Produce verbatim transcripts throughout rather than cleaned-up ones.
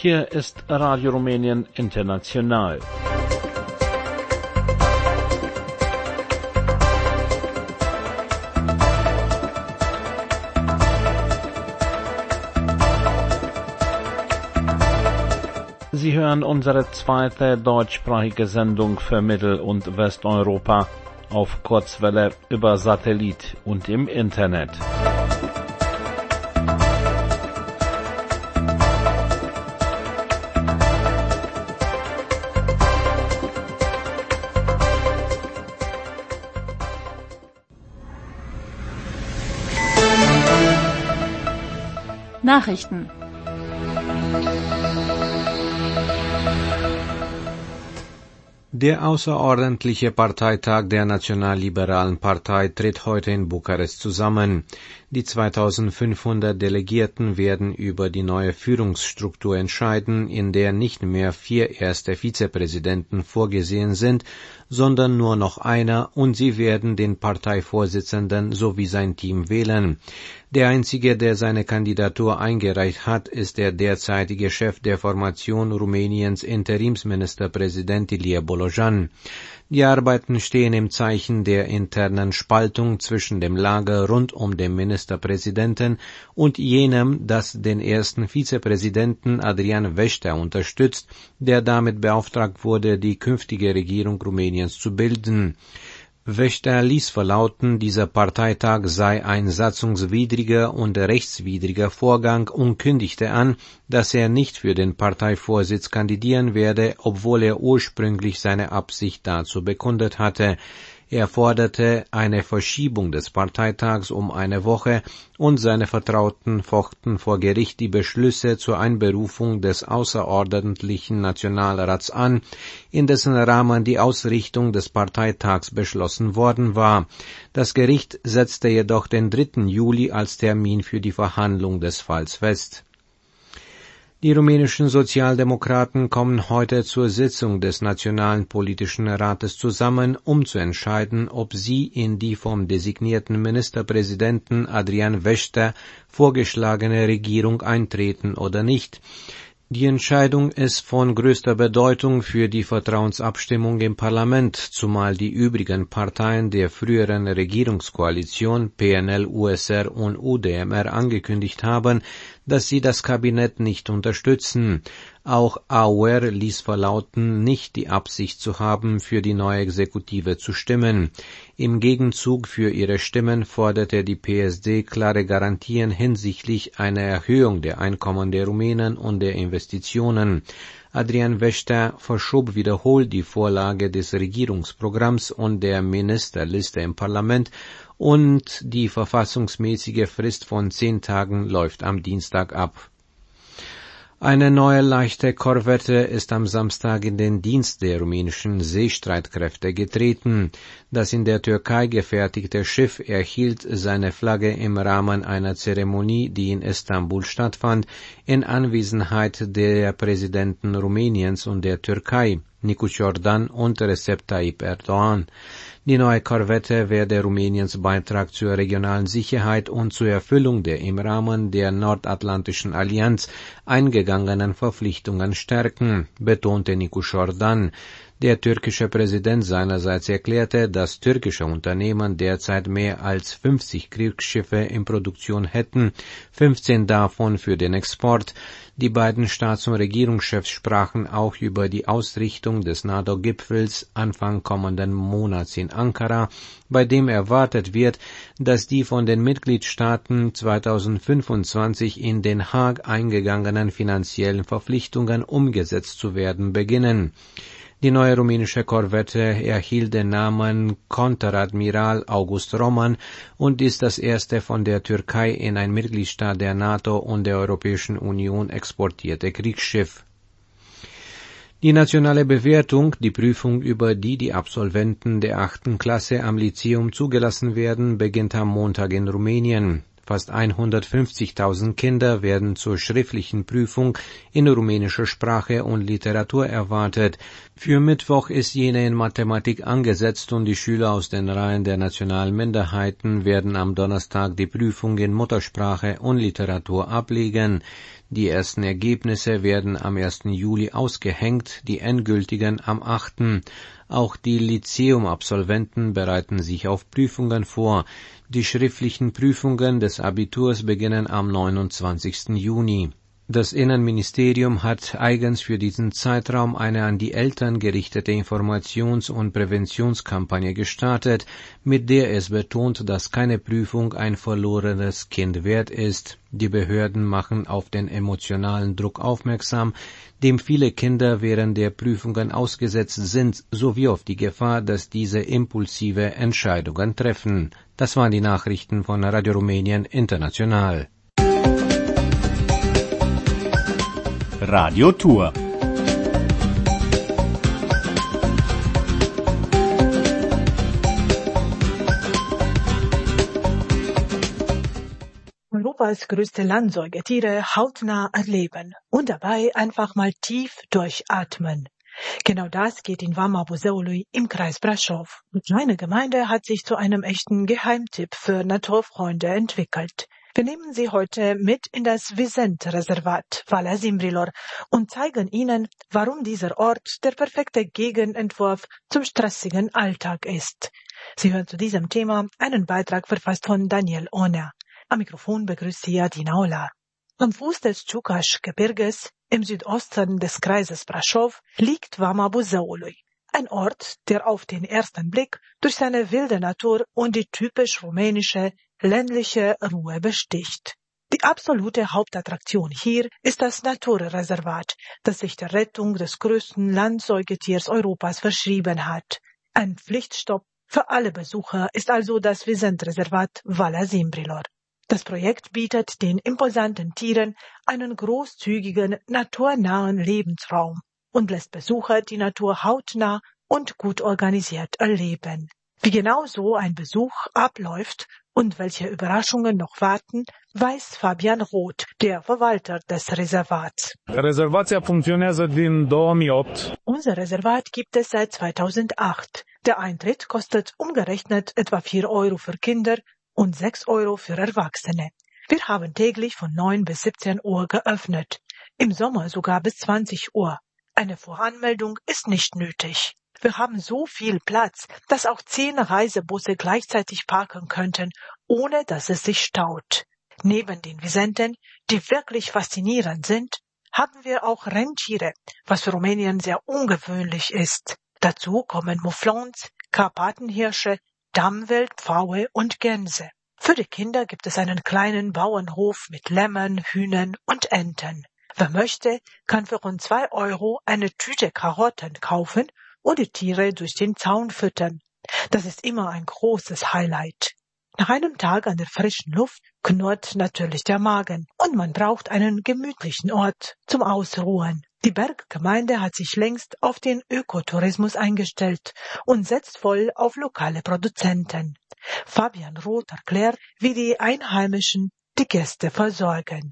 Hier ist Radio Rumänien International. Sie hören unsere zweite deutschsprachige Sendung für Mittel- und Westeuropa auf Kurzwelle über Satellit und im Internet. Nachrichten. Der außerordentliche Parteitag der Nationalliberalen Partei tritt heute in Bukarest zusammen. Die zweitausendfünfhundert Delegierten werden über die neue Führungsstruktur entscheiden, in der nicht mehr vier erste Vizepräsidenten vorgesehen sind, sondern nur noch einer, und sie werden den Parteivorsitzenden sowie sein Team wählen. Der einzige, der seine Kandidatur eingereicht hat, ist der derzeitige Chef der Formation Rumäniens Interimsministerpräsident Ilie Bolojan. Die Arbeiten stehen im Zeichen der internen Spaltung zwischen dem Lager rund um den Ministerpräsidenten und jenem, das den ersten Vizepräsidenten Adrian Veștea unterstützt, der damit beauftragt wurde, die künftige Regierung Rumäniens zu bilden. Veștea ließ verlauten, dieser Parteitag sei ein satzungswidriger und rechtswidriger Vorgang und kündigte an, dass er nicht für den Parteivorsitz kandidieren werde, obwohl er ursprünglich seine Absicht dazu bekundet hatte. Er forderte eine Verschiebung des Parteitags um eine Woche und seine Vertrauten fochten vor Gericht die Beschlüsse zur Einberufung des außerordentlichen Nationalrats an, in dessen Rahmen die Ausrichtung des Parteitags beschlossen worden war. Das Gericht setzte jedoch den dritten Juli als Termin für die Verhandlung des Falls fest. Die rumänischen Sozialdemokraten kommen heute zur Sitzung des Nationalen Politischen Rates zusammen, um zu entscheiden, ob sie in die vom designierten Ministerpräsidenten Adrian Veștea vorgeschlagene Regierung eintreten oder nicht. Die Entscheidung ist von größter Bedeutung für die Vertrauensabstimmung im Parlament, zumal die übrigen Parteien der früheren Regierungskoalition P N L, U S R und U D M R angekündigt haben, dass sie das Kabinett nicht unterstützen. Auch A U R ließ verlauten, nicht die Absicht zu haben, für die neue Exekutive zu stimmen. Im Gegenzug für ihre Stimmen forderte die P S D klare Garantien hinsichtlich einer Erhöhung der Einkommen der Rumänen und der Investitionen. Adrian Veștea verschob wiederholt die Vorlage des Regierungsprogramms und der Ministerliste im Parlament, und die verfassungsmäßige Frist von zehn Tagen läuft am Dienstag ab. Eine neue leichte Korvette ist am Samstag in den Dienst der rumänischen Seestreitkräfte getreten. Das in der Türkei gefertigte Schiff erhielt seine Flagge im Rahmen einer Zeremonie, die in Istanbul stattfand, in Anwesenheit der Präsidenten Rumäniens und der Türkei, Nicu Ciordan und Recep Tayyip Erdogan. Die neue Korvette werde Rumäniens Beitrag zur regionalen Sicherheit und zur Erfüllung der im Rahmen der Nordatlantischen Allianz eingegangenen Verpflichtungen stärken, betonte Nicu Ciordan. Der türkische Präsident seinerseits erklärte, dass türkische Unternehmen derzeit mehr als fünfzig Kriegsschiffe in Produktion hätten, fünfzehn davon für den Export. Die beiden Staats- und Regierungschefs sprachen auch über die Ausrichtung des NATO-Gipfels Anfang kommenden Monats in Ankara, bei dem erwartet wird, dass die von den Mitgliedstaaten zweitausendfünfundzwanzig in Den Haag eingegangenen finanziellen Verpflichtungen umgesetzt zu werden beginnen. Die neue rumänische Korvette erhielt den Namen Konteradmiral August Roman und ist das erste von der Türkei in ein Mitgliedstaat der NATO und der Europäischen Union exportierte Kriegsschiff. Die nationale Bewertung, die Prüfung, über die die Absolventen der achten Klasse am Lyzeum zugelassen werden, beginnt am Montag in Rumänien. Fast hundertfünfzigtausend Kinder werden zur schriftlichen Prüfung in rumänischer Sprache und Literatur erwartet. Für Mittwoch ist jene in Mathematik angesetzt und die Schüler aus den Reihen der nationalen Minderheiten werden am Donnerstag die Prüfung in Muttersprache und Literatur ablegen. Die ersten Ergebnisse werden am ersten Juli ausgehängt, die endgültigen am achten Auch die Lyzeum-Absolventen bereiten sich auf Prüfungen vor. Die schriftlichen Prüfungen des Abiturs beginnen am neunundzwanzigsten Juni. Das Innenministerium hat eigens für diesen Zeitraum eine an die Eltern gerichtete Informations- und Präventionskampagne gestartet, mit der es betont, dass keine Prüfung ein verlorenes Kind wert ist. Die Behörden machen auf den emotionalen Druck aufmerksam, dem viele Kinder während der Prüfungen ausgesetzt sind, sowie auf die Gefahr, dass diese impulsive Entscheidungen treffen. Das waren die Nachrichten von Radio Rumänien International. Radio Tour. Europas größte Landsäugetiere hautnah erleben und dabei einfach mal tief durchatmen. Genau das geht in Vama Buzeului im Kreis Brașov. Die kleine Gemeinde hat sich zu einem echten Geheimtipp für Naturfreunde entwickelt. Wir nehmen Sie heute mit in das Vizent-Reservat Valea Zimbrilor und zeigen Ihnen, warum dieser Ort der perfekte Gegenentwurf zum stressigen Alltag ist. Sie hören zu diesem Thema einen Beitrag verfasst von Daniel Oner. Am Mikrofon begrüßt Sie Adina Olar. Am Fuß des Ciucaș-Gebirges im Südosten des Kreises Brașov liegt Vama Buzeului. Ein Ort, der auf den ersten Blick durch seine wilde Natur und die typisch rumänische, ländliche Ruhe besticht. Die absolute Hauptattraktion hier ist das Naturreservat, das sich der Rettung des größten Landsäugetiers Europas verschrieben hat. Ein Pflichtstopp für alle Besucher ist also das Vizent-Reservat Valea Zimbrilor. Das Projekt bietet den imposanten Tieren einen großzügigen, naturnahen Lebensraum und lässt Besucher die Natur hautnah und gut organisiert erleben. Wie genau so ein Besuch abläuft und welche Überraschungen noch warten, weiß Fabian Roth, der Verwalter des Reservats. Rezervația funcționează din două mii opt. Unser Reservat gibt es seit zweitausendacht. Der Eintritt kostet umgerechnet etwa vier Euro für Kinder und sechs Euro für Erwachsene. Wir haben täglich von neun bis siebzehn Uhr geöffnet, im Sommer sogar bis zwanzig Uhr. Eine Voranmeldung ist nicht nötig. Wir haben so viel Platz, dass auch zehn Reisebusse gleichzeitig parken könnten, ohne dass es sich staut. Neben den Vizenten, die wirklich faszinierend sind, haben wir auch Rentiere, was für Rumänien sehr ungewöhnlich ist. Dazu kommen Mouflons, Karpatenhirsche, Dammwild, Pfaue und Gänse. Für die Kinder gibt es einen kleinen Bauernhof mit Lämmern, Hühnern und Enten. Wer möchte, kann für rund zwei Euro eine Tüte Karotten kaufen und die Tiere durch den Zaun füttern. Das ist immer ein großes Highlight. Nach einem Tag an der frischen Luft knurrt natürlich der Magen und man braucht einen gemütlichen Ort zum Ausruhen. Die Berggemeinde hat sich längst auf den Ökotourismus eingestellt und setzt voll auf lokale Produzenten. Fabian Roth erklärt, wie die Einheimischen die Gäste versorgen.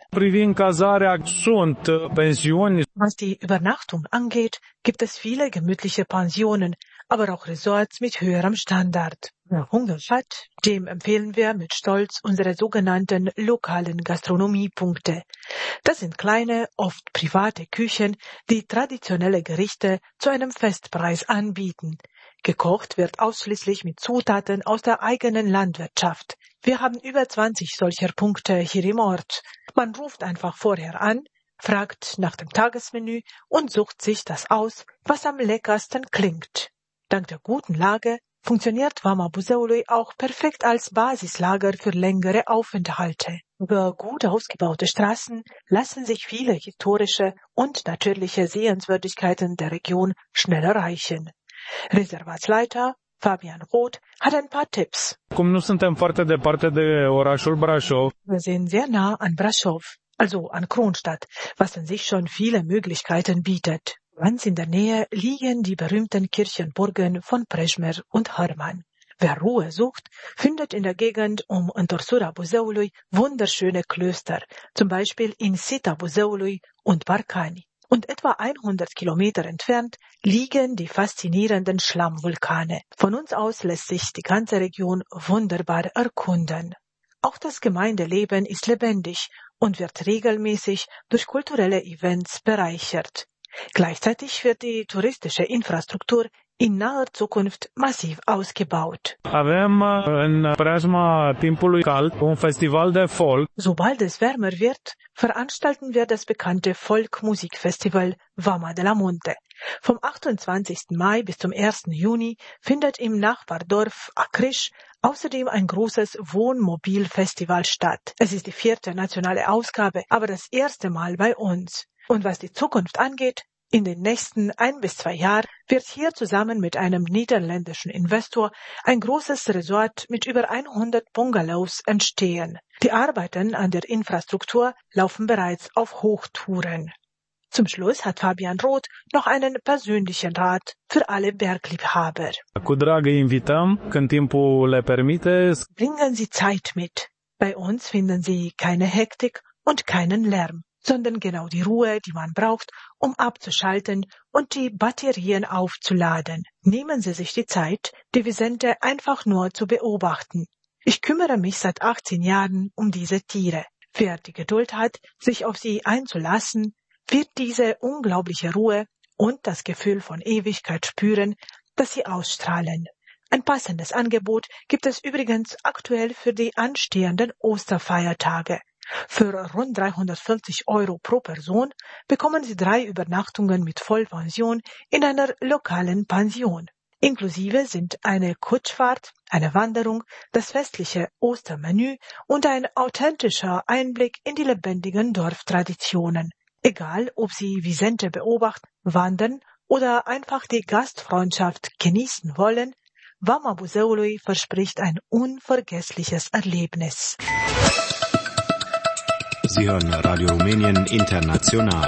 Was die Übernachtung angeht, gibt es viele gemütliche Pensionen, aber auch Resorts mit höherem Standard. Wer Hunger hat, dem empfehlen wir mit Stolz unsere sogenannten lokalen Gastronomiepunkte. Das sind kleine, oft private Küchen, die traditionelle Gerichte zu einem Festpreis anbieten. Gekocht wird ausschließlich mit Zutaten aus der eigenen Landwirtschaft. Wir haben über zwanzig solcher Punkte hier im Ort. Man ruft einfach vorher an, fragt nach dem Tagesmenü und sucht sich das aus, was am leckersten klingt. Dank der guten Lage funktioniert Vama Buzeului auch perfekt als Basislager für längere Aufenthalte. Über gut ausgebaute Straßen lassen sich viele historische und natürliche Sehenswürdigkeiten der Region schnell erreichen. Reservatsleiter Fabian Roth hat ein paar Tipps. Wir sind sehr nah an Brașov, also an Kronstadt, was an sich schon viele Möglichkeiten bietet. Ganz in der Nähe liegen die berühmten Kirchenburgen von Prešmer und Hermann. Wer Ruhe sucht, findet in der Gegend um Întorsura Buzăului wunderschöne Klöster, zum Beispiel in Sita Buzăului und Barcani. Und etwa hundert Kilometer entfernt liegen die faszinierenden Schlammvulkane. Von uns aus lässt sich die ganze Region wunderbar erkunden. Auch das Gemeindeleben ist lebendig und wird regelmäßig durch kulturelle Events bereichert. Gleichzeitig wird die touristische Infrastruktur in naher Zukunft massiv ausgebaut. Avem în preajma timpului cald un festival de folk. Sobald es wärmer wird, veranstalten wir das bekannte Folkmusikfestival Vama de la Munte. Vom achtundzwanzigsten Mai bis zum ersten Juni findet im Nachbardorf Acriș außerdem ein großes Wohnmobilfestival statt. Es ist die vierte nationale Ausgabe, aber das erste Mal bei uns. Und was die Zukunft angeht, in den nächsten ein bis zwei Jahren wird hier zusammen mit einem niederländischen Investor ein großes Resort mit über hundert Bungalows entstehen. Die Arbeiten an der Infrastruktur laufen bereits auf Hochtouren. Zum Schluss hat Fabian Roth noch einen persönlichen Rat für alle Bergliebhaber. Cu drag îi invităm, când timpul le permite. Bringen Sie Zeit mit. Bei uns finden Sie keine Hektik und keinen Lärm, sondern genau die Ruhe, die man braucht, um abzuschalten und die Batterien aufzuladen. Nehmen Sie sich die Zeit, die Wisente einfach nur zu beobachten. Ich kümmere mich seit achtzehn Jahren um diese Tiere. Wer die Geduld hat, sich auf sie einzulassen, wird diese unglaubliche Ruhe und das Gefühl von Ewigkeit spüren, das sie ausstrahlen. Ein passendes Angebot gibt es übrigens aktuell für die anstehenden Osterfeiertage. Für rund dreihundertfünfzig Euro pro Person bekommen Sie drei Übernachtungen mit Vollpension in einer lokalen Pension. Inklusive sind eine Kutschfahrt, eine Wanderung, das festliche Ostermenü und ein authentischer Einblick in die lebendigen Dorftraditionen. Egal, ob Sie Wisente beobachten, wandern oder einfach die Gastfreundschaft genießen wollen, Vama Buzăului verspricht ein unvergessliches Erlebnis. Sie hören Radio Rumänien International.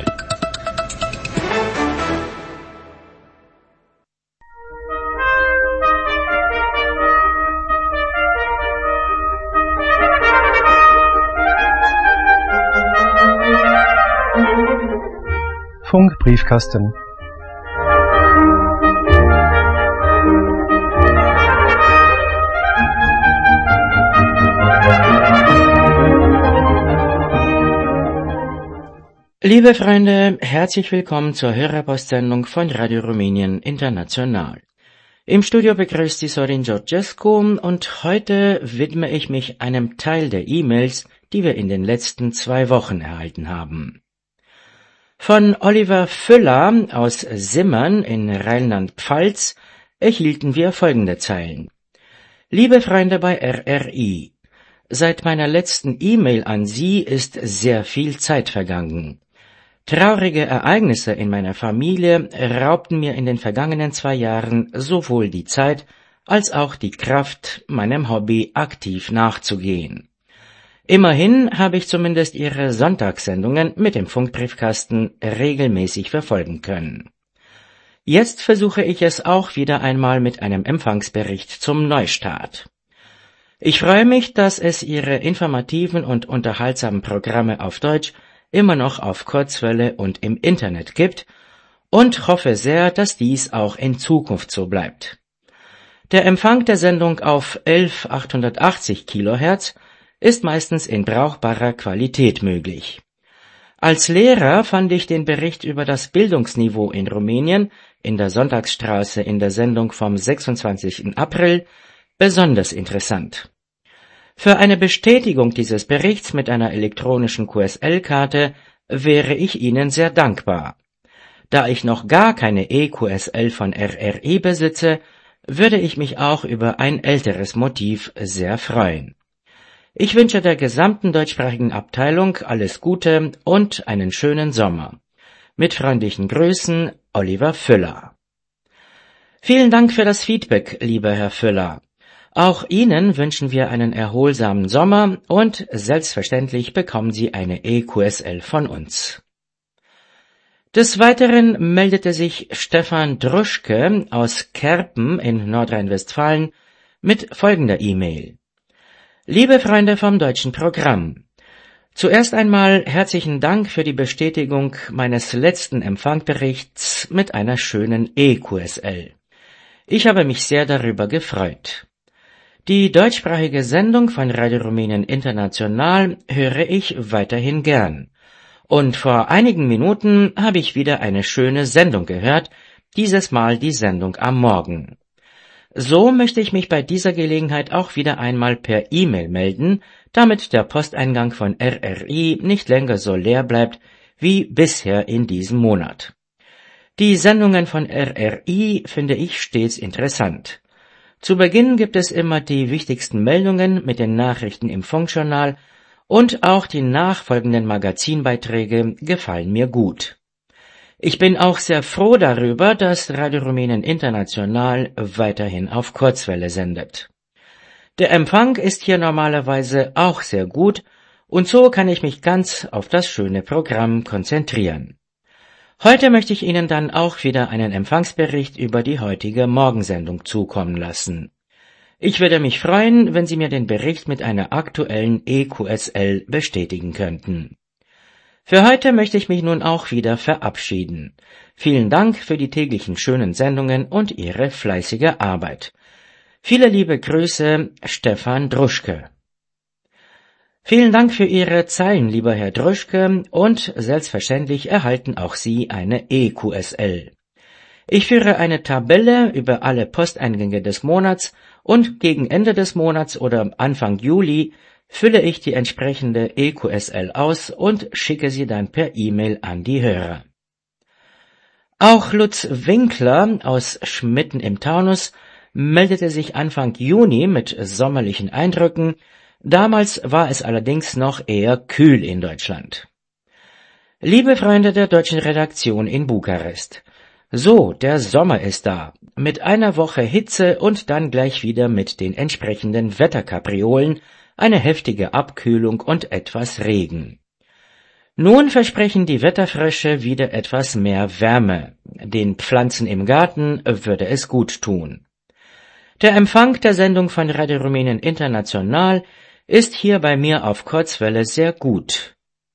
Funkbriefkasten. Liebe Freunde, herzlich willkommen zur Hörerpostsendung von Radio Rumänien International. Im Studio begrüßt die Sorin Georgescu und heute widme ich mich einem Teil der E-Mails, die wir in den letzten zwei Wochen erhalten haben. Von Oliver Füller aus Simmern in Rheinland-Pfalz erhielten wir folgende Zeilen. Liebe Freunde bei R R I, seit meiner letzten E-Mail an Sie ist sehr viel Zeit vergangen. Traurige Ereignisse in meiner Familie raubten mir in den vergangenen zwei Jahren sowohl die Zeit als auch die Kraft, meinem Hobby aktiv nachzugehen. Immerhin habe ich zumindest Ihre Sonntagssendungen mit dem Funkbriefkasten regelmäßig verfolgen können. Jetzt versuche ich es auch wieder einmal mit einem Empfangsbericht zum Neustart. Ich freue mich, dass es Ihre informativen und unterhaltsamen Programme auf Deutsch immer noch auf Kurzwelle und im Internet gibt und hoffe sehr, dass dies auch in Zukunft so bleibt. Der Empfang der Sendung auf elf achthundertachtzig Kilohertz ist meistens in brauchbarer Qualität möglich. Als Lehrer fand ich den Bericht über das Bildungsniveau in Rumänien in der Sonntagsstraße in der Sendung vom sechsundzwanzigsten April besonders interessant. Für eine Bestätigung dieses Berichts mit einer elektronischen Q S L-Karte wäre ich Ihnen sehr dankbar. Da ich noch gar keine E Q S L von R R I besitze, würde ich mich auch über ein älteres Motiv sehr freuen. Ich wünsche der gesamten deutschsprachigen Abteilung alles Gute und einen schönen Sommer. Mit freundlichen Grüßen, Oliver Füller. Vielen Dank für das Feedback, lieber Herr Füller. Auch Ihnen wünschen wir einen erholsamen Sommer und selbstverständlich bekommen Sie eine E Q S L von uns. Des Weiteren meldete sich Stefan Druschke aus Kerpen in Nordrhein-Westfalen mit folgender E-Mail. Liebe Freunde vom deutschen Programm, zuerst einmal herzlichen Dank für die Bestätigung meines letzten Empfangberichts mit einer schönen E Q S L. Ich habe mich sehr darüber gefreut. Die deutschsprachige Sendung von Radio Rumänien International höre ich weiterhin gern. Und vor einigen Minuten habe ich wieder eine schöne Sendung gehört, dieses Mal die Sendung am Morgen. So möchte ich mich bei dieser Gelegenheit auch wieder einmal per E-Mail melden, damit der Posteingang von R R I nicht länger so leer bleibt wie bisher in diesem Monat. Die Sendungen von R R I finde ich stets interessant. Zu Beginn gibt es immer die wichtigsten Meldungen mit den Nachrichten im Funkjournal und auch die nachfolgenden Magazinbeiträge gefallen mir gut. Ich bin auch sehr froh darüber, dass Radio Rumänien International weiterhin auf Kurzwelle sendet. Der Empfang ist hier normalerweise auch sehr gut und so kann ich mich ganz auf das schöne Programm konzentrieren. Heute möchte ich Ihnen dann auch wieder einen Empfangsbericht über die heutige Morgensendung zukommen lassen. Ich würde mich freuen, wenn Sie mir den Bericht mit einer aktuellen E Q S L bestätigen könnten. Für heute möchte ich mich nun auch wieder verabschieden. Vielen Dank für die täglichen schönen Sendungen und Ihre fleißige Arbeit. Viele liebe Grüße, Stefan Druschke. Vielen Dank für Ihre Zeilen, lieber Herr Druschke, und selbstverständlich erhalten auch Sie eine E Q S L. Ich führe eine Tabelle über alle Posteingänge des Monats und gegen Ende des Monats oder Anfang Juli fülle ich die entsprechende E Q S L aus und schicke sie dann per E-Mail an die Hörer. Auch Lutz Winkler aus Schmitten im Taunus meldete sich Anfang Juni mit sommerlichen Eindrücken. Damals war es allerdings noch eher kühl in Deutschland. Liebe Freunde der deutschen Redaktion in Bukarest, so, der Sommer ist da, mit einer Woche Hitze und dann gleich wieder mit den entsprechenden Wetterkapriolen, eine heftige Abkühlung und etwas Regen. Nun versprechen die Wetterfrösche wieder etwas mehr Wärme. Den Pflanzen im Garten würde es gut tun. Der Empfang der Sendung von Radio Rumänien International ist hier bei mir auf Kurzwelle sehr gut.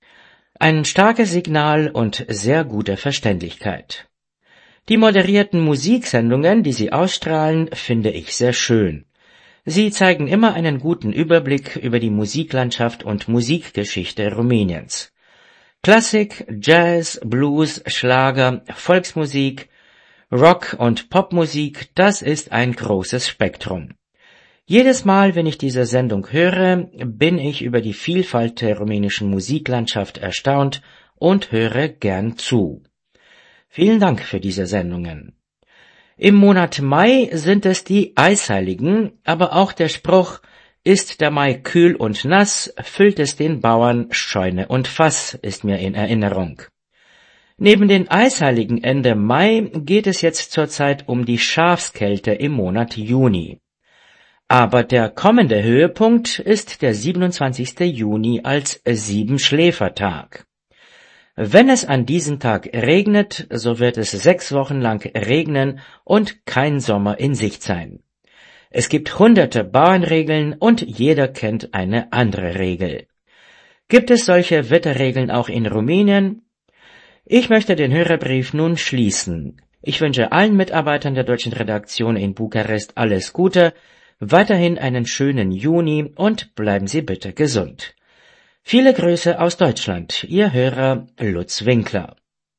Ein starkes Signal und sehr gute Verständlichkeit. Die moderierten Musiksendungen, die sie ausstrahlen, finde ich sehr schön. Sie zeigen immer einen guten Überblick über die Musiklandschaft und Musikgeschichte Rumäniens. Klassik, Jazz, Blues, Schlager, Volksmusik, Rock und Popmusik, das ist ein großes Spektrum. Jedes Mal, wenn ich diese Sendung höre, bin ich über die Vielfalt der rumänischen Musiklandschaft erstaunt und höre gern zu. Vielen Dank für diese Sendungen. Im Monat Mai sind es die Eisheiligen, aber auch der Spruch, ist der Mai kühl und nass, füllt es den Bauern Scheune und Fass, ist mir in Erinnerung. Neben den Eisheiligen Ende Mai geht es jetzt zurzeit um die Schafskälte im Monat Juni. Aber der kommende Höhepunkt ist der siebenundzwanzigste Juni als Siebenschläfertag. Wenn es an diesem Tag regnet, so wird es sechs Wochen lang regnen und kein Sommer in Sicht sein. Es gibt hunderte Bauernregeln und jeder kennt eine andere Regel. Gibt es solche Wetterregeln auch in Rumänien? Ich möchte den Hörerbrief nun schließen. Ich wünsche allen Mitarbeitern der deutschen Redaktion in Bukarest alles Gute, weiterhin einen schönen Juni und bleiben Sie bitte gesund. Viele Grüße aus Deutschland, Ihr Hörer Lutz Winkler.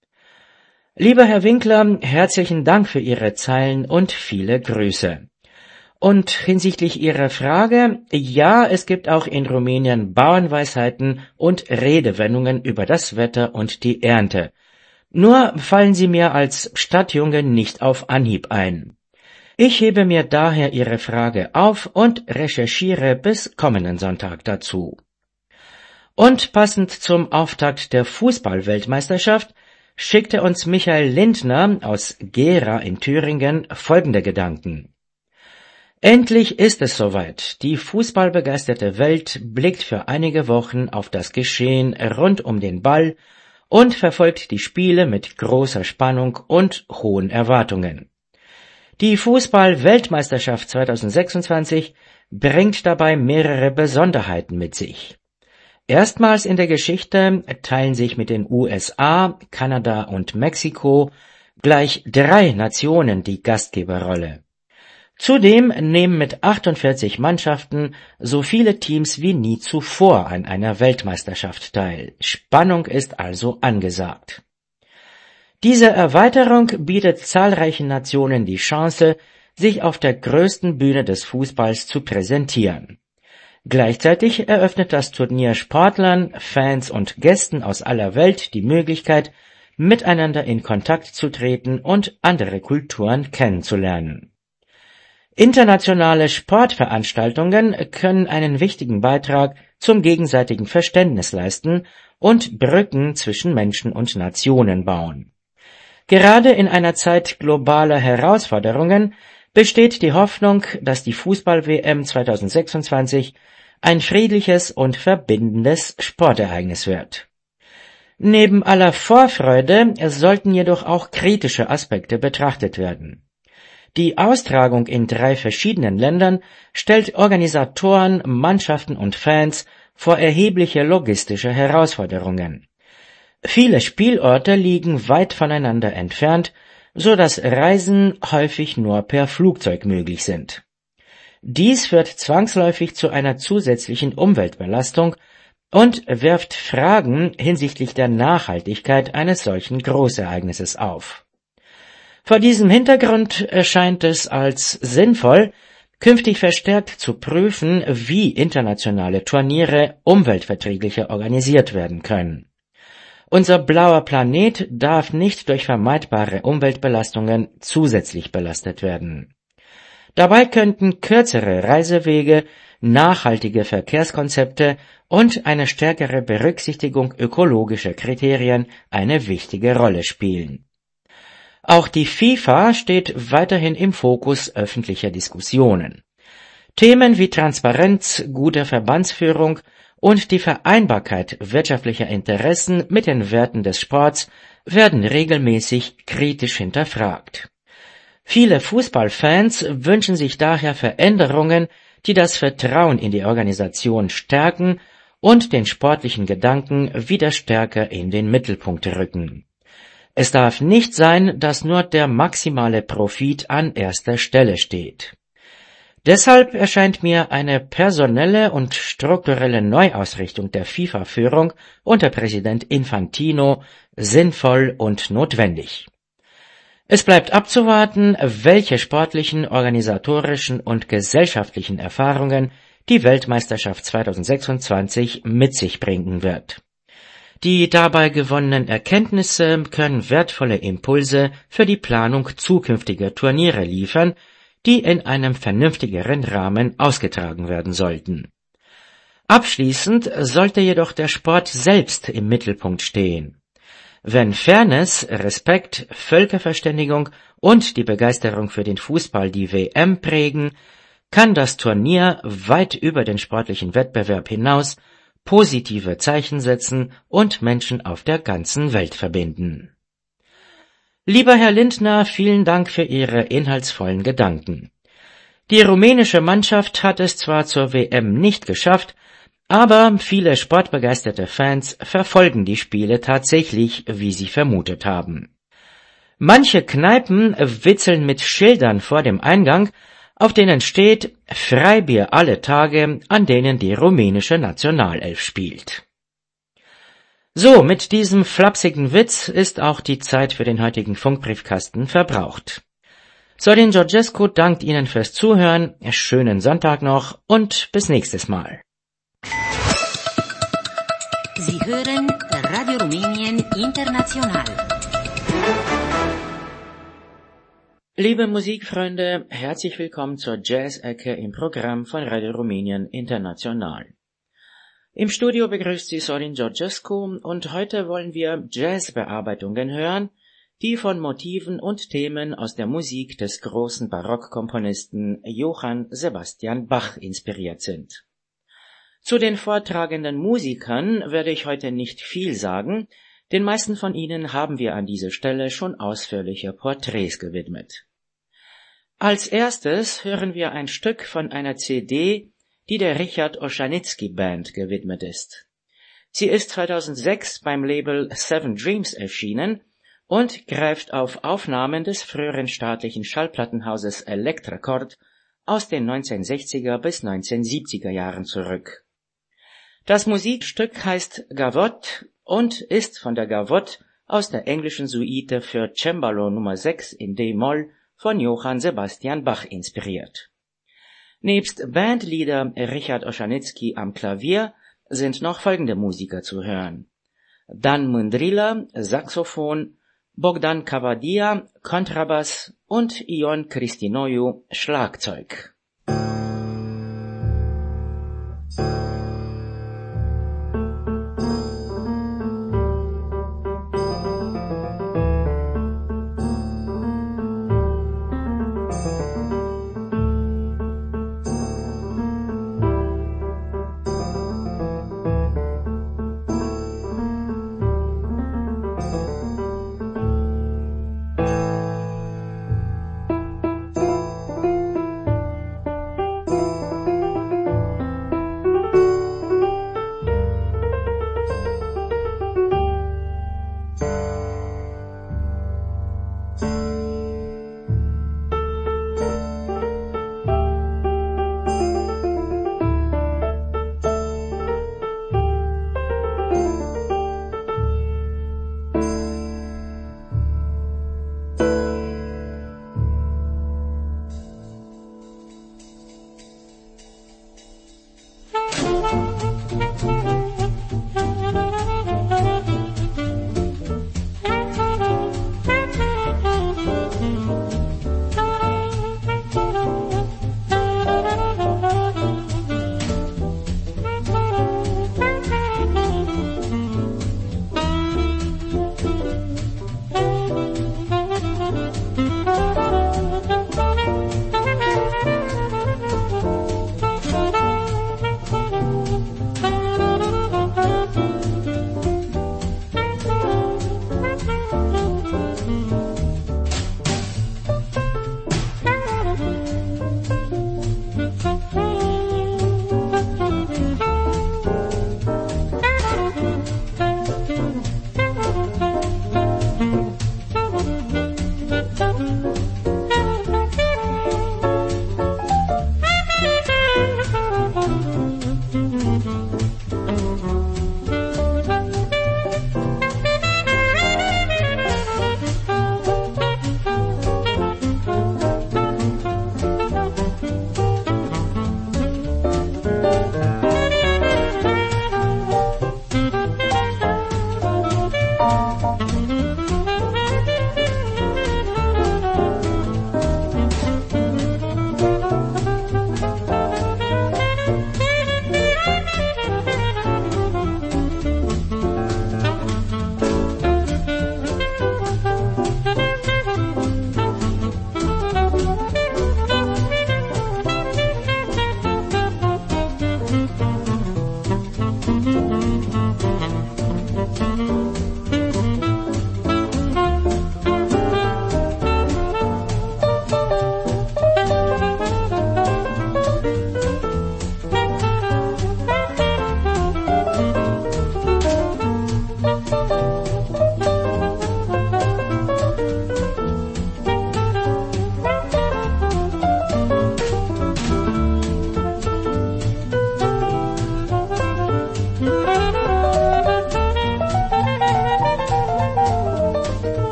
Lieber Herr Winkler, herzlichen Dank für Ihre Zeilen und viele Grüße. Und hinsichtlich Ihrer Frage, ja, es gibt auch in Rumänien Bauernweisheiten und Redewendungen über das Wetter und die Ernte. Nur fallen sie mir als Stadtjunge nicht auf Anhieb ein. Ich hebe mir daher Ihre Frage auf und recherchiere bis kommenden Sonntag dazu. Und passend zum Auftakt der Fußball-Weltmeisterschaft schickte uns Michael Lindner aus Gera in Thüringen folgende Gedanken. Endlich ist es soweit. Die fußballbegeisterte Welt blickt für einige Wochen auf das Geschehen rund um den Ball und verfolgt die Spiele mit großer Spannung und hohen Erwartungen. Die Fußball-Weltmeisterschaft zweitausendsechsundzwanzig bringt dabei mehrere Besonderheiten mit sich. Erstmals in der Geschichte teilen sich mit den U S A, Kanada und Mexiko gleich drei Nationen die Gastgeberrolle. Zudem nehmen mit achtundvierzig Mannschaften so viele Teams wie nie zuvor an einer Weltmeisterschaft teil. Spannung ist also angesagt. Diese Erweiterung bietet zahlreichen Nationen die Chance, sich auf der größten Bühne des Fußballs zu präsentieren. Gleichzeitig eröffnet das Turnier Sportlern, Fans und Gästen aus aller Welt die Möglichkeit, miteinander in Kontakt zu treten und andere Kulturen kennenzulernen. Internationale Sportveranstaltungen können einen wichtigen Beitrag zum gegenseitigen Verständnis leisten und Brücken zwischen Menschen und Nationen bauen. Gerade in einer Zeit globaler Herausforderungen besteht die Hoffnung, dass die Fußball-W M zweitausendsechsundzwanzig ein friedliches und verbindendes Sportereignis wird. Neben aller Vorfreude sollten jedoch auch kritische Aspekte betrachtet werden. Die Austragung in drei verschiedenen Ländern stellt Organisatoren, Mannschaften und Fans vor erhebliche logistische Herausforderungen. Viele Spielorte liegen weit voneinander entfernt, so dass Reisen häufig nur per Flugzeug möglich sind. Dies führt zwangsläufig zu einer zusätzlichen Umweltbelastung und wirft Fragen hinsichtlich der Nachhaltigkeit eines solchen Großereignisses auf. Vor diesem Hintergrund erscheint es als sinnvoll, künftig verstärkt zu prüfen, wie internationale Turniere umweltverträglicher organisiert werden können. Unser blauer Planet darf nicht durch vermeidbare Umweltbelastungen zusätzlich belastet werden. Dabei könnten kürzere Reisewege, nachhaltige Verkehrskonzepte und eine stärkere Berücksichtigung ökologischer Kriterien eine wichtige Rolle spielen. Auch die FIFA steht weiterhin im Fokus öffentlicher Diskussionen. Themen wie Transparenz, gute Verbandsführung und die Vereinbarkeit wirtschaftlicher Interessen mit den Werten des Sports werden regelmäßig kritisch hinterfragt. Viele Fußballfans wünschen sich daher Veränderungen, die das Vertrauen in die Organisation stärken und den sportlichen Gedanken wieder stärker in den Mittelpunkt rücken. Es darf nicht sein, dass nur der maximale Profit an erster Stelle steht. Deshalb erscheint mir eine personelle und strukturelle Neuausrichtung der FIFA-Führung unter Präsident Infantino sinnvoll und notwendig. Es bleibt abzuwarten, welche sportlichen, organisatorischen und gesellschaftlichen Erfahrungen die Weltmeisterschaft zweitausendsechsundzwanzig mit sich bringen wird. Die dabei gewonnenen Erkenntnisse können wertvolle Impulse für die Planung zukünftiger Turniere liefern, die in einem vernünftigeren Rahmen ausgetragen werden sollten. Abschließend sollte jedoch der Sport selbst im Mittelpunkt stehen. Wenn Fairness, Respekt, Völkerverständigung und die Begeisterung für den Fußball die W M prägen, kann das Turnier weit über den sportlichen Wettbewerb hinaus positive Zeichen setzen und Menschen auf der ganzen Welt verbinden. Lieber Herr Lindner, vielen Dank für Ihre inhaltsvollen Gedanken. Die rumänische Mannschaft hat es zwar zur W M nicht geschafft, aber viele sportbegeisterte Fans verfolgen die Spiele tatsächlich, wie sie vermutet haben. Manche Kneipen witzeln mit Schildern vor dem Eingang, auf denen steht Freibier alle Tage, an denen die rumänische Nationalelf spielt. So, mit diesem flapsigen Witz ist auch die Zeit für den heutigen Funkbriefkasten verbraucht. Sorin Georgescu dankt Ihnen fürs Zuhören, schönen Sonntag noch und bis nächstes Mal. Sie hören Radio Rumänien International. Liebe Musikfreunde, herzlich willkommen zur Jazz-Ecke im Programm von Radio Rumänien International. Im Studio begrüßt Sie Sorin Georgescu und heute wollen wir Jazzbearbeitungen hören, die von Motiven und Themen aus der Musik des großen Barockkomponisten Johann Sebastian Bach inspiriert sind. Zu den vortragenden Musikern werde ich heute nicht viel sagen, den meisten von ihnen haben wir an dieser Stelle schon ausführliche Porträts gewidmet. Als erstes hören wir ein Stück von einer C D, die der Richard Olszanitzky Band gewidmet ist. Sie ist zweitausendsechs beim Label Seven Dreams erschienen und greift auf Aufnahmen des früheren staatlichen Schallplattenhauses Elektrocord aus den neunzehnhundertsechziger bis neunzehnhundertsiebziger Jahren zurück. Das Musikstück heißt Gavotte und ist von der Gavotte aus der englischen Suite für Cembalo Nummer sechs in D-Moll von Johann Sebastian Bach inspiriert. Nebst Bandleader Richard Olszanitzky am Klavier sind noch folgende Musiker zu hören: Dan Mândrilă, Saxophon, Bogdan Cavadia, Kontrabass und Ion Cristinoiu, Schlagzeug.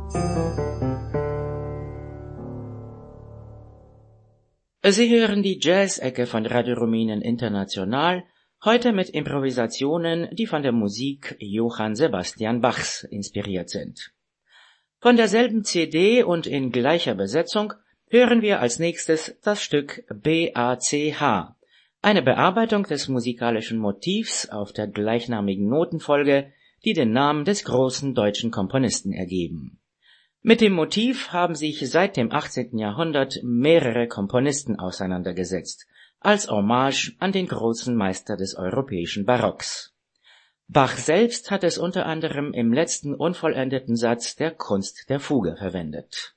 Sie hören die Jazz-Ecke von Radio Rumänien International, heute mit Improvisationen, die von der Musik Johann Sebastian Bachs inspiriert sind. Von derselben C D und in gleicher Besetzung hören wir als nächstes das Stück B A C H, eine Bearbeitung des musikalischen Motivs auf der gleichnamigen Notenfolge, die den Namen des großen deutschen Komponisten ergeben. Mit dem Motiv haben sich seit dem achtzehnten Jahrhundert mehrere Komponisten auseinandergesetzt, als Hommage an den großen Meister des europäischen Barocks. Bach selbst hat es unter anderem im letzten unvollendeten Satz der Kunst der Fuge verwendet.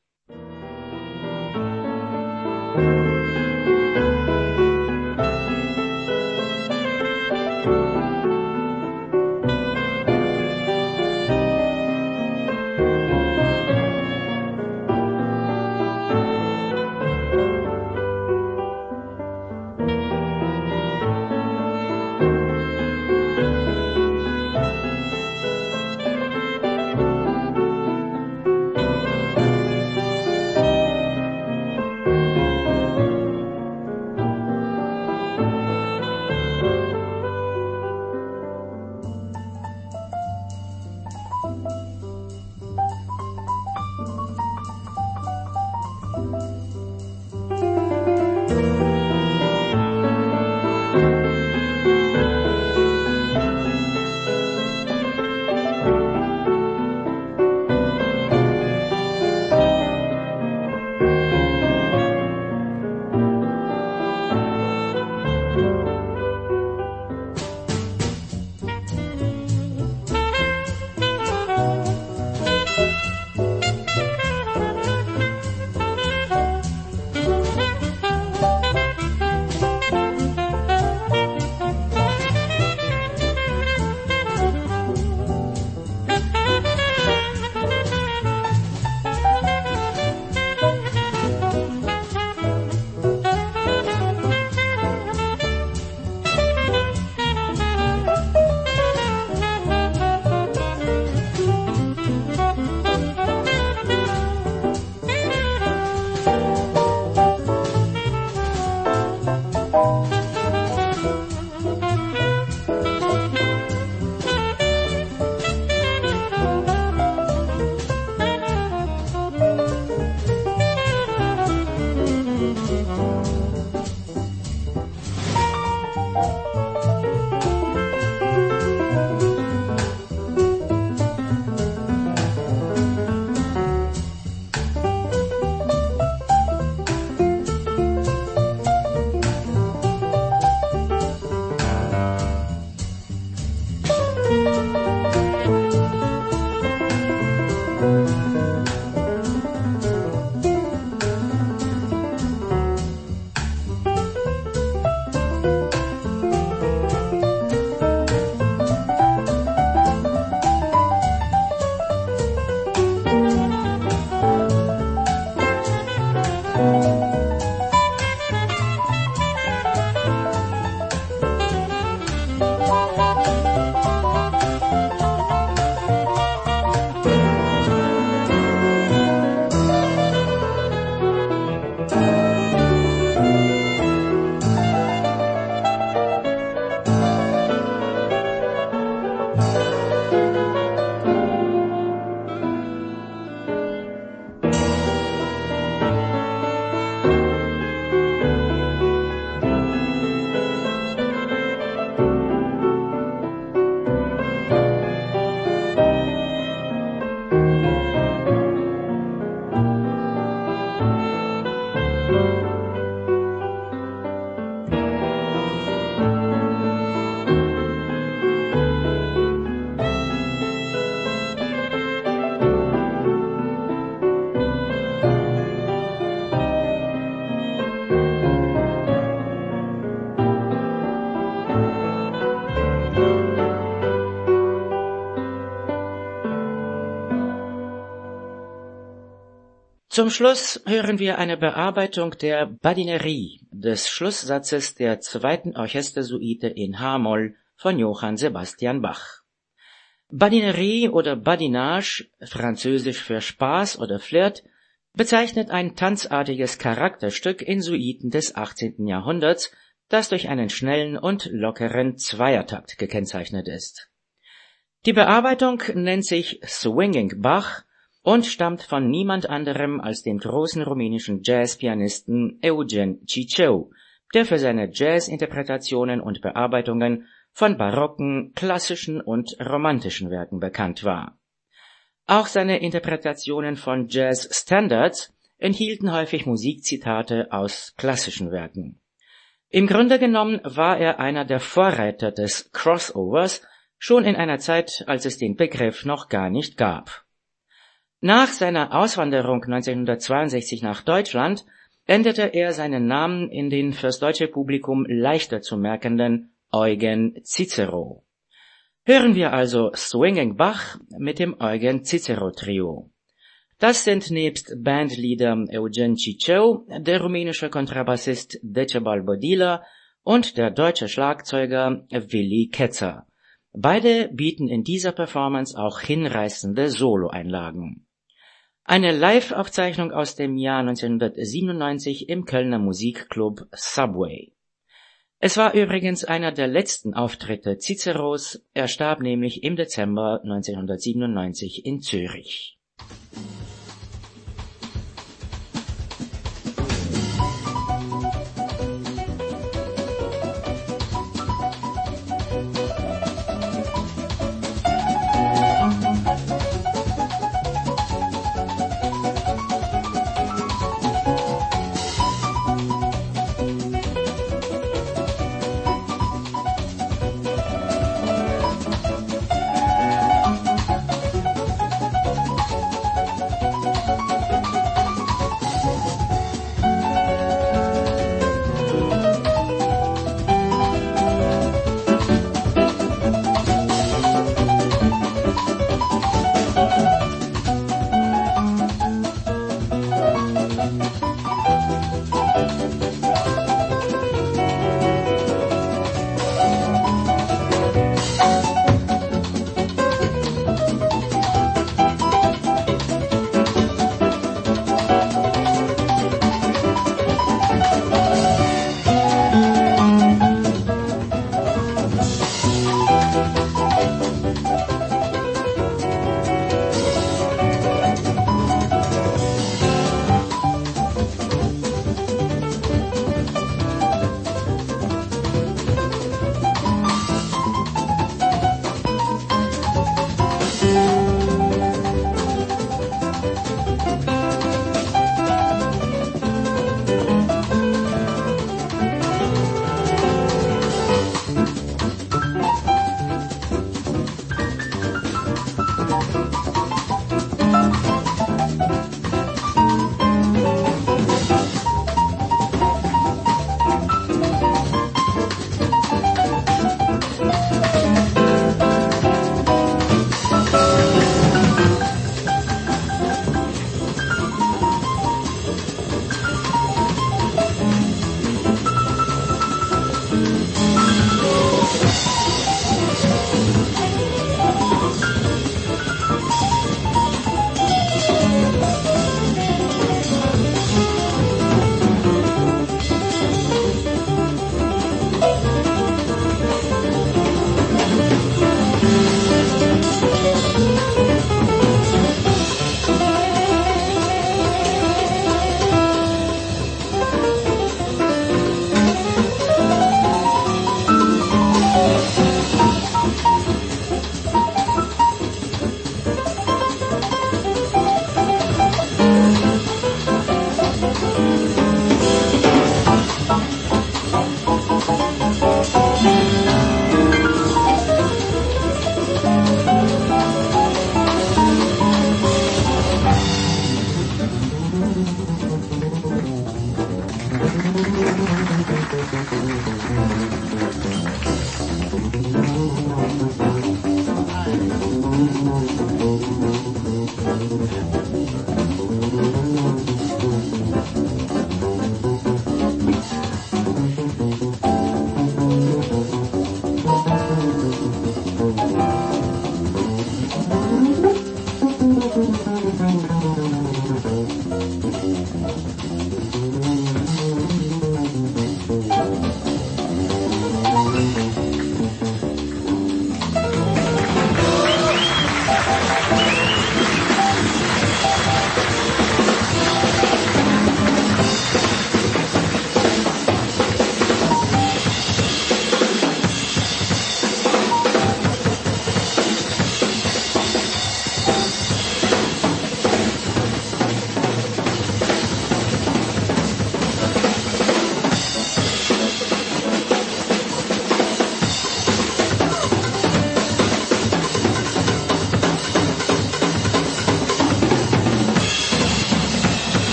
Zum Schluss hören wir eine Bearbeitung der Badinerie, des Schlusssatzes der zweiten Orchestersuite in H-Moll von Johann Sebastian Bach. Badinerie oder Badinage, französisch für Spaß oder Flirt, bezeichnet ein tanzartiges Charakterstück in Suiten des achtzehnten Jahrhunderts, das durch einen schnellen und lockeren Zweiertakt gekennzeichnet ist. Die Bearbeitung nennt sich Swinging Bach und stammt von niemand anderem als dem großen rumänischen Jazzpianisten Eugen Ciceu, der für seine Jazzinterpretationen und Bearbeitungen von barocken, klassischen und romantischen Werken bekannt war. Auch seine Interpretationen von Jazz-Standards enthielten häufig Musikzitate aus klassischen Werken. Im Grunde genommen war er einer der Vorreiter des Crossovers, schon in einer Zeit, als es den Begriff noch gar nicht gab. Nach seiner Auswanderung neunzehnhundertzweiundsechzig nach Deutschland änderte er seinen Namen in den fürs deutsche Publikum leichter zu merkenden Eugen Cicero. Hören wir also Swinging Bach mit dem Eugen Cicero Trio. Das sind nebst Bandleader Eugen Ciceu, der rumänische Kontrabassist Decebal Bodila und der deutsche Schlagzeuger Willi Ketzer. Beide bieten in dieser Performance auch hinreißende Soloeinlagen. Eine Live-Aufzeichnung aus dem Jahr neunzehnhundertsiebenundneunzig im Kölner Musikclub Subway. Es war übrigens einer der letzten Auftritte Ciceros, er starb nämlich im Dezember neunzehnhundertsiebenundneunzig in Zürich.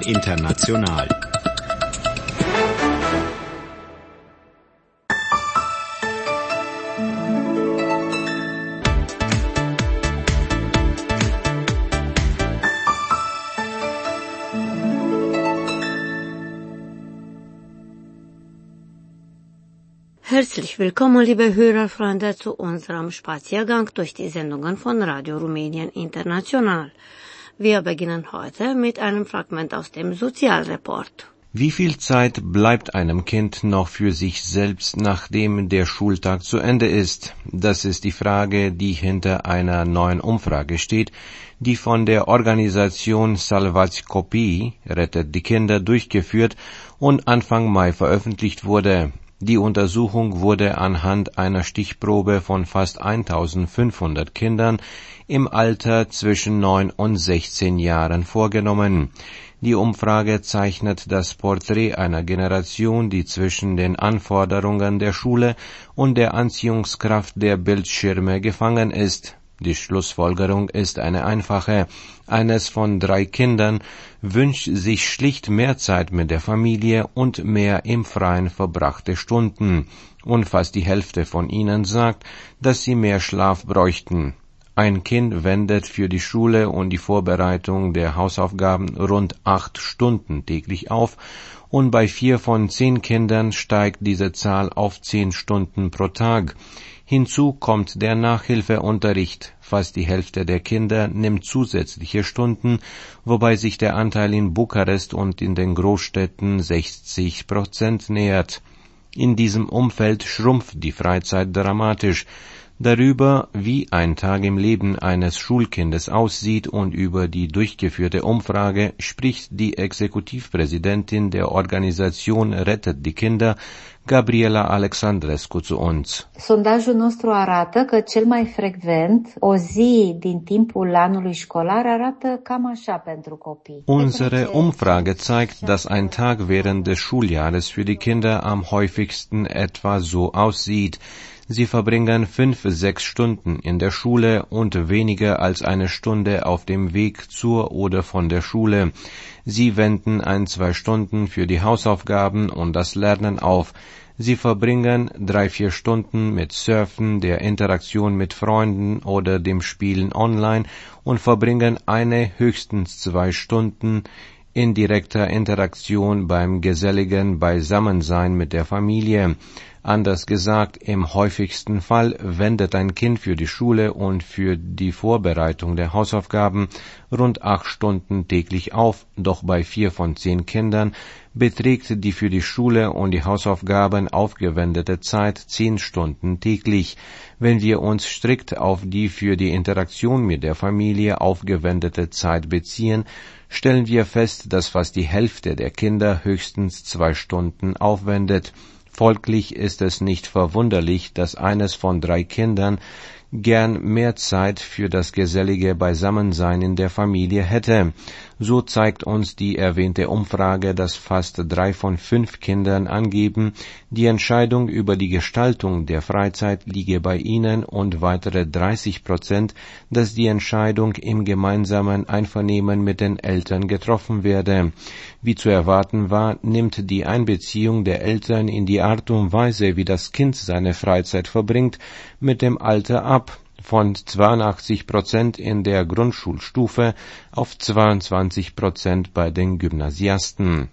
International. Herzlich willkommen, liebe Hörerfreunde, zu unserem Spaziergang durch die Sendungen von Radio Rumänien International. Wir beginnen heute mit einem Fragment aus dem Sozialreport. Wie viel Zeit bleibt einem Kind noch für sich selbst, nachdem der Schultag zu Ende ist? Das ist die Frage, die hinter einer neuen Umfrage steht, die von der Organisation Salvați Copiii, Rettet die Kinder, durchgeführt und Anfang Mai veröffentlicht wurde. Die Untersuchung wurde anhand einer Stichprobe von fast eintausendfünfhundert Kindern im Alter zwischen neun und sechzehn Jahren vorgenommen. Die Umfrage zeichnet das Porträt einer Generation, die zwischen den Anforderungen der Schule und der Anziehungskraft der Bildschirme gefangen ist. Die Schlussfolgerung ist eine einfache. Eines von drei Kindern wünscht sich schlicht mehr Zeit mit der Familie und mehr im Freien verbrachte Stunden. Und fast die Hälfte von ihnen sagt, dass sie mehr Schlaf bräuchten. Ein Kind wendet für die Schule und die Vorbereitung der Hausaufgaben rund acht Stunden täglich auf und bei vier von zehn Kindern steigt diese Zahl auf zehn Stunden pro Tag. Hinzu kommt der Nachhilfeunterricht. Fast die Hälfte der Kinder nimmt zusätzliche Stunden, wobei sich der Anteil in Bukarest und in den Großstädten sechzig Prozent nähert. In diesem Umfeld schrumpft die Freizeit dramatisch. Darüber, wie ein Tag im Leben eines Schulkindes aussieht und über die durchgeführte Umfrage spricht die Exekutivpräsidentin der Organisation Rettet die Kinder, Gabriela Alexandrescu, zu uns. Sondajul nostru arată că cel mai frecvent o zi din timpul anului școlar arată cam așa pentru copii. Unsere Umfrage zeigt, dass ein Tag während des Schuljahres für die Kinder am häufigsten etwa so aussieht. Sie verbringen fünf, sechs Stunden in der Schule und weniger als eine Stunde auf dem Weg zur oder von der Schule. Sie wenden ein, zwei Stunden für die Hausaufgaben und das Lernen auf. Sie verbringen drei, vier Stunden mit Surfen, der Interaktion mit Freunden oder dem Spielen online und verbringen eine, höchstens zwei Stunden in direkter Interaktion beim geselligen Beisammensein mit der Familie. Anders gesagt, im häufigsten Fall wendet ein Kind für die Schule und für die Vorbereitung der Hausaufgaben rund acht Stunden täglich auf, doch bei vier von zehn Kindern beträgt die für die Schule und die Hausaufgaben aufgewendete Zeit zehn Stunden täglich. Wenn wir uns strikt auf die für die Interaktion mit der Familie aufgewendete Zeit beziehen, stellen wir fest, dass fast die Hälfte der Kinder höchstens zwei Stunden aufwendet. Folglich ist es nicht verwunderlich, dass eines von drei Kindern gern mehr Zeit für das gesellige Beisammensein in der Familie hätte. So zeigt uns die erwähnte Umfrage, dass fast drei von fünf Kindern angeben, die Entscheidung über die Gestaltung der Freizeit liege bei ihnen und weitere dreißig Prozent, dass die Entscheidung im gemeinsamen Einvernehmen mit den Eltern getroffen werde. Wie zu erwarten war, nimmt die Einbeziehung der Eltern in die Art und Weise, wie das Kind seine Freizeit verbringt, mit dem Alter ab. Von zweiundachtzig Prozent in der Grundschulstufe auf zweiundzwanzig Prozent bei den Gymnasiasten.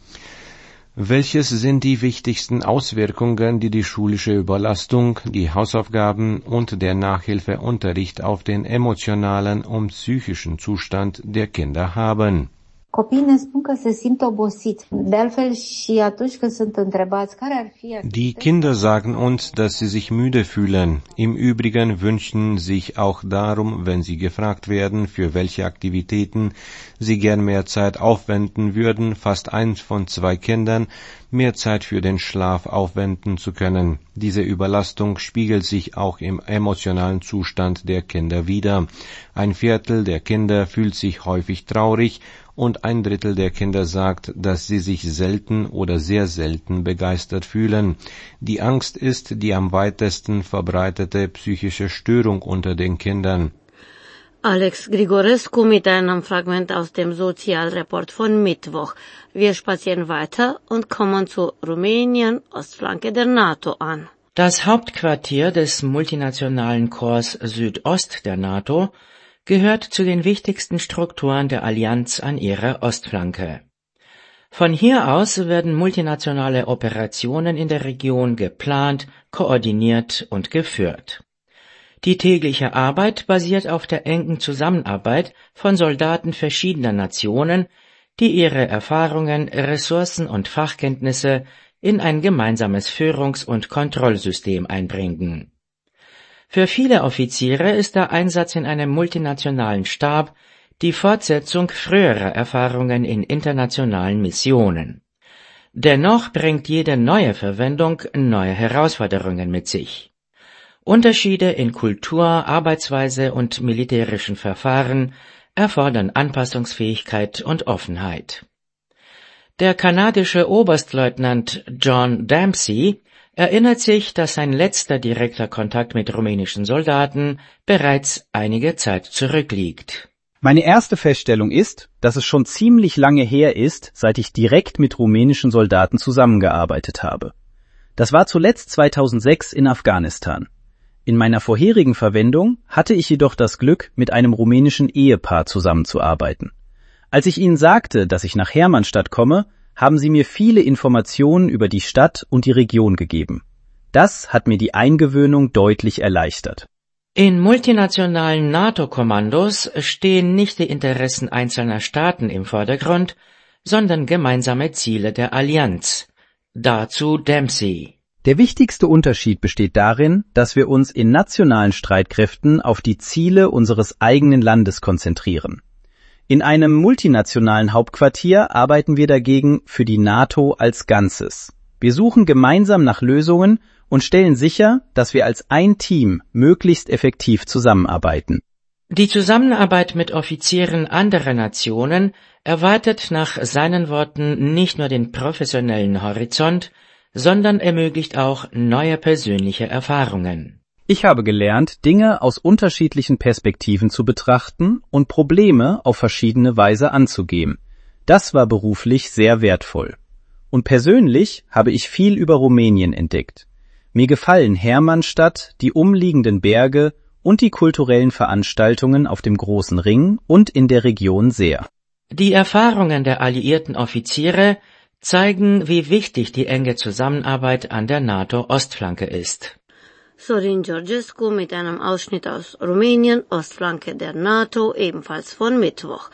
Welches sind die wichtigsten Auswirkungen, die die schulische Überlastung, die Hausaufgaben und der Nachhilfeunterricht auf den emotionalen und psychischen Zustand der Kinder haben? Copiii ne spun că se simt obosiți. De altfel și atunci când sunt întrebați care ar fi... Die Kinder sagen uns, dass sie sich müde fühlen. Im Übrigen wünschen sich auch darum, wenn sie gefragt werden, für welche Aktivitäten sie gern mehr Zeit aufwenden würden, fast eins von zwei Kindern, mehr Zeit für den Schlaf aufwenden zu können. Diese Überlastung spiegelt sich auch im emotionalen Zustand der Kinder wider. Ein Viertel der Kinder fühlt sich häufig traurig und ein Drittel der Kinder sagt, dass sie sich selten oder sehr selten begeistert fühlen. Die Angst ist die am weitesten verbreitete psychische Störung unter den Kindern. Alex Grigorescu mit einem Fragment aus dem Sozialreport von Mittwoch. Wir spazieren weiter und kommen zu Rumänien, Ostflanke der NATO an. Das Hauptquartier des multinationalen Korps Südost der NATO gehört zu den wichtigsten Strukturen der Allianz an ihrer Ostflanke. Von hier aus werden multinationale Operationen in der Region geplant, koordiniert und geführt. Die tägliche Arbeit basiert auf der engen Zusammenarbeit von Soldaten verschiedener Nationen, die ihre Erfahrungen, Ressourcen und Fachkenntnisse in ein gemeinsames Führungs- und Kontrollsystem einbringen. Für viele Offiziere ist der Einsatz in einem multinationalen Stab die Fortsetzung früherer Erfahrungen in internationalen Missionen. Dennoch bringt jede neue Verwendung neue Herausforderungen mit sich. Unterschiede in Kultur, Arbeitsweise und militärischen Verfahren erfordern Anpassungsfähigkeit und Offenheit. Der kanadische Oberstleutnant John Dempsey erinnert sich, dass sein letzter direkter Kontakt mit rumänischen Soldaten bereits einige Zeit zurückliegt. Meine erste Feststellung ist, dass es schon ziemlich lange her ist, seit ich direkt mit rumänischen Soldaten zusammengearbeitet habe. Das war zuletzt zweitausendsechs in Afghanistan. In meiner vorherigen Verwendung hatte ich jedoch das Glück, mit einem rumänischen Ehepaar zusammenzuarbeiten. Als ich ihnen sagte, dass ich nach Hermannstadt komme, haben sie mir viele Informationen über die Stadt und die Region gegeben. Das hat mir die Eingewöhnung deutlich erleichtert. In multinationalen NATO-Kommandos stehen nicht die Interessen einzelner Staaten im Vordergrund, sondern gemeinsame Ziele der Allianz. Dazu Dempsey. Der wichtigste Unterschied besteht darin, dass wir uns in nationalen Streitkräften auf die Ziele unseres eigenen Landes konzentrieren. In einem multinationalen Hauptquartier arbeiten wir dagegen für die NATO als Ganzes. Wir suchen gemeinsam nach Lösungen und stellen sicher, dass wir als ein Team möglichst effektiv zusammenarbeiten. Die Zusammenarbeit mit Offizieren anderer Nationen erweitert nach seinen Worten nicht nur den professionellen Horizont, sondern ermöglicht auch neue persönliche Erfahrungen. Ich habe gelernt, Dinge aus unterschiedlichen Perspektiven zu betrachten und Probleme auf verschiedene Weise anzugehen. Das war beruflich sehr wertvoll. Und persönlich habe ich viel über Rumänien entdeckt. Mir gefallen Hermannstadt, die umliegenden Berge und die kulturellen Veranstaltungen auf dem Großen Ring und in der Region sehr. Die Erfahrungen der alliierten Offiziere zeigen, wie wichtig die enge Zusammenarbeit an der NATO-Ostflanke ist. Sorin Georgescu mit einem Ausschnitt aus Rumänien, Ostflanke der NATO, ebenfalls von Mittwoch.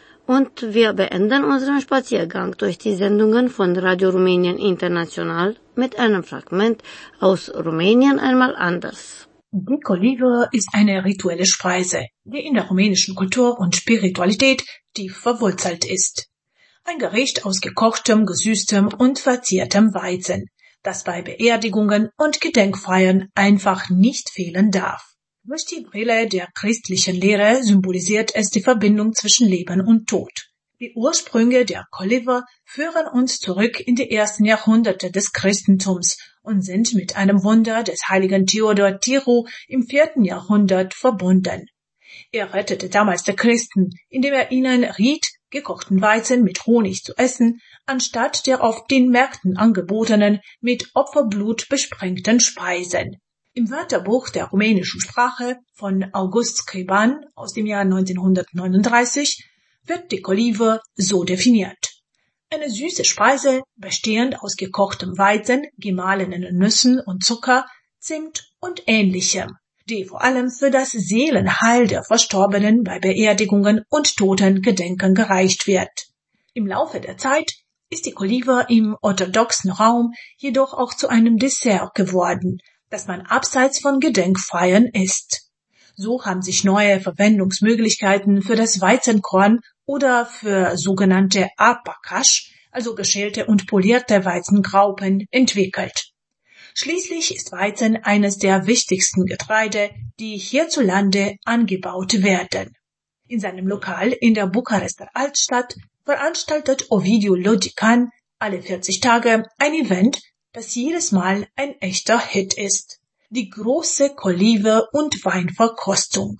Und wir beenden unseren Spaziergang durch die Sendungen von Radio Rumänien International mit einem Fragment aus Rumänien einmal anders. Die Colive ist eine rituelle Speise, die in der rumänischen Kultur und Spiritualität tief verwurzelt ist. Ein Gericht aus gekochtem, gesüßtem und verziertem Weizen, das bei Beerdigungen und Gedenkfeiern einfach nicht fehlen darf. Durch die Brille der christlichen Lehre symbolisiert es die Verbindung zwischen Leben und Tod. Die Ursprünge der Colive führen uns zurück in die ersten Jahrhunderte des Christentums und sind mit einem Wunder des heiligen Theodor Tiru im vierten Jahrhundert verbunden. Er rettete damals die Christen, indem er ihnen riet, gekochten Weizen mit Honig zu essen, anstatt der auf den Märkten angebotenen, mit Opferblut besprengten Speisen. Im Wörterbuch der rumänischen Sprache von August Scriban aus dem Jahr neunzehnhundertneununddreißig wird die Colive so definiert. Eine süße Speise, bestehend aus gekochtem Weizen, gemahlenen Nüssen und Zucker, Zimt und Ähnlichem, die vor allem für das Seelenheil der Verstorbenen bei Beerdigungen und Totengedenken gereicht wird. Im Laufe der Zeit ist die Colive im orthodoxen Raum jedoch auch zu einem Dessert geworden, das man abseits von Gedenkfeiern isst. So haben sich neue Verwendungsmöglichkeiten für das Weizenkorn oder für sogenannte Apakash, also geschälte und polierte Weizengraupen, entwickelt. Schließlich ist Weizen eines der wichtigsten Getreide, die hierzulande angebaut werden. In seinem Lokal in der Bukarester Altstadt veranstaltet Ovidiu Lodican alle vierzig Tage ein Event, das jedes Mal ein echter Hit ist. Die große Colive- und Weinverkostung.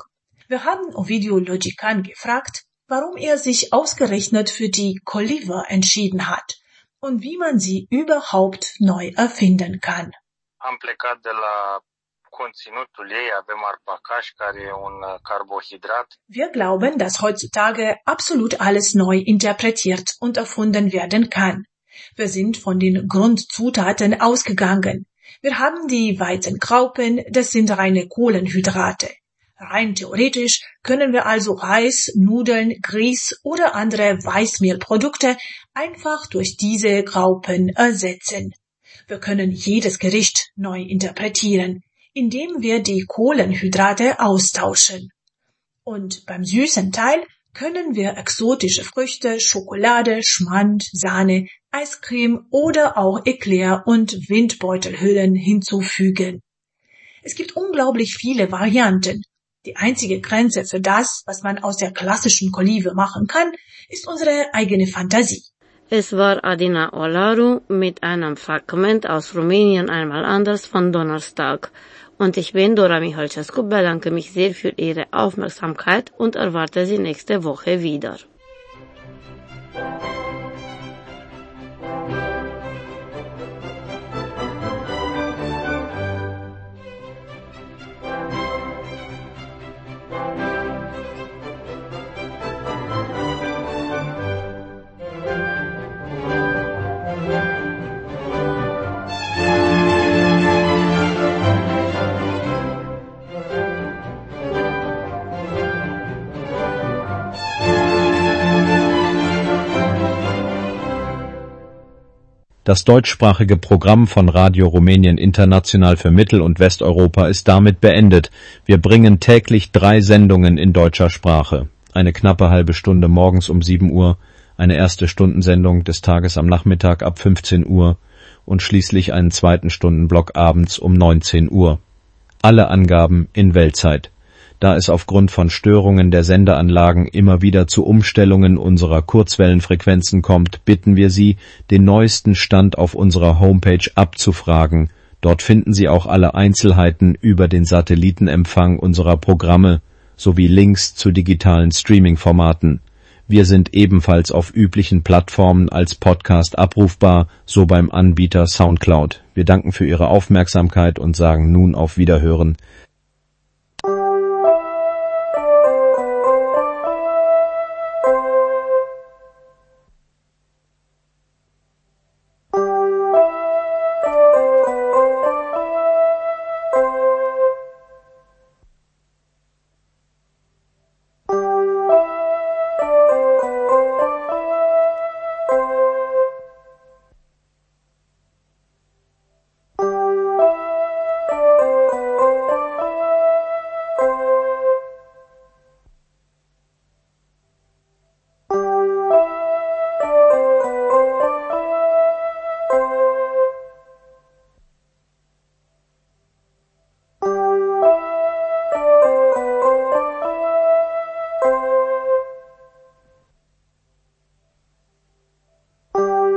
Wir haben Ovidiu Logican gefragt, warum er sich ausgerechnet für die Coliver entschieden hat und wie man sie überhaupt neu erfinden kann. Am plecat de la conținutul ei, avem arpacaș care e un carbohidrat. Wir glauben, dass heutzutage absolut alles neu interpretiert und erfunden werden kann. Wir sind von den Grundzutaten ausgegangen. Wir haben die Weizengraupen, das sind reine Kohlenhydrate. Rein theoretisch können wir also Reis, Nudeln, Grieß oder andere Weißmehlprodukte einfach durch diese Graupen ersetzen. Wir können jedes Gericht neu interpretieren, indem wir die Kohlenhydrate austauschen. Und beim süßen Teil können wir exotische Früchte, Schokolade, Schmand, Sahne, Eiscreme oder auch Eclair und Windbeutelhüllen hinzufügen. Es gibt unglaublich viele Varianten. Die einzige Grenze für das, was man aus der klassischen Colive machen kann, ist unsere eigene Fantasie. Es war Adina Olaru mit einem Fragment aus Rumänien einmal anders von Donnerstag. Und ich bin Dora Michalcescu, bedanke mich sehr für Ihre Aufmerksamkeit und erwarte Sie nächste Woche wieder. Das deutschsprachige Programm von Radio Rumänien International für Mittel- und Westeuropa ist damit beendet. Wir bringen täglich drei Sendungen in deutscher Sprache. Eine knappe halbe Stunde morgens um sieben Uhr, eine erste Stundensendung des Tages am Nachmittag ab fünfzehn Uhr und schließlich einen zweiten Stundenblock abends um neunzehn Uhr. Alle Angaben in Weltzeit. Da es aufgrund von Störungen der Sendeanlagen immer wieder zu Umstellungen unserer Kurzwellenfrequenzen kommt, bitten wir Sie, den neuesten Stand auf unserer Homepage abzufragen. Dort finden Sie auch alle Einzelheiten über den Satellitenempfang unserer Programme sowie Links zu digitalen Streaming-Formaten. Wir sind ebenfalls auf üblichen Plattformen als Podcast abrufbar, so beim Anbieter Soundcloud. Wir danken für Ihre Aufmerksamkeit und sagen nun auf Wiederhören.